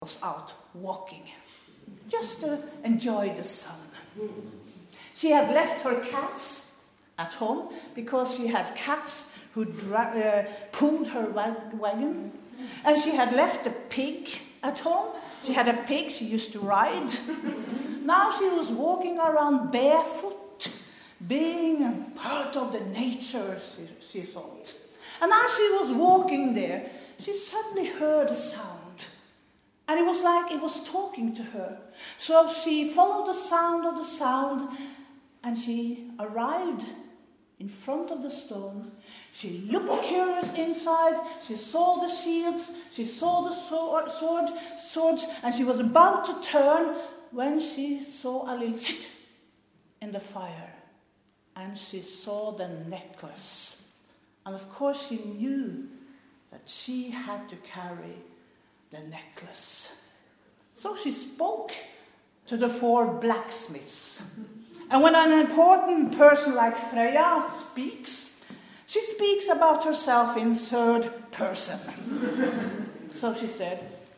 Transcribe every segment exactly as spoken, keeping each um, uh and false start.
was out walking, just to enjoy the sun. She had left her cats at home because she had cats who dra- uh, pulled her wag- wagon. And she had left a pig at home. She had a pig she used to ride. Now she was walking around barefoot, being a part of the nature, she, she thought. And as she was walking there, she suddenly heard a sound. And it was like it was talking to her. So she followed the sound of the sound, and she arrived in front of the stone. She looked curious inside. She saw the shields. She saw the sword, sword, swords, and she was about to turn when she saw a little sit in the fire, and she saw the necklace. And of course, she knew that she had to carry the necklace. So she spoke to the four blacksmiths. And when an important person like Freya speaks, she speaks about herself in third person. So she said,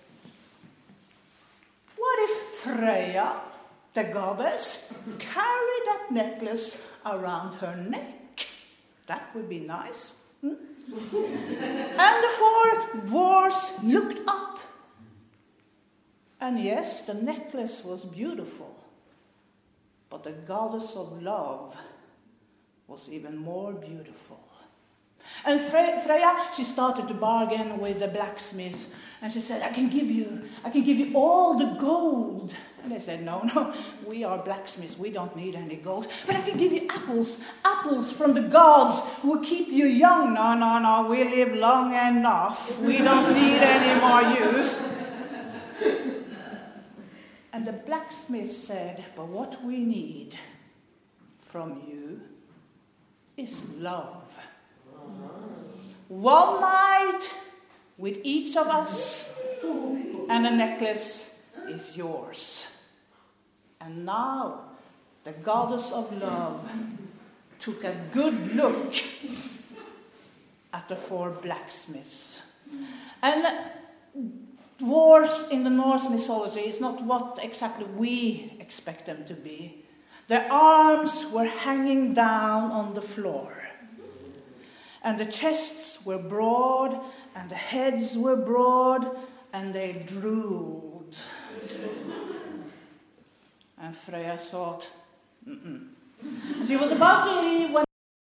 "What if Freya, the goddess, carried that necklace around her neck? That would be nice." Hmm? And the four dwarfs looked up. And yes, the necklace was beautiful. But the goddess of love was even more beautiful. And Fre- Freya, she started to bargain with the blacksmith. And she said, I can give you, I can give you all the gold. And they said, no, no, we are blacksmiths. We don't need any gold. But I can give you apples, apples from the gods who will keep you young. No, no, no, we live long enough. We don't need any more use. And the blacksmith said, but what we need from you is love. One night with each of us, and the necklace is yours. And now the goddess of love took a good look at the four blacksmiths. And dwarves in the Norse mythology is not what exactly we expect them to be. Their arms were hanging down on the floor. And the chests were broad, and the heads were broad, and they drooled. And Freya thought, mm-mm. She was about to leave when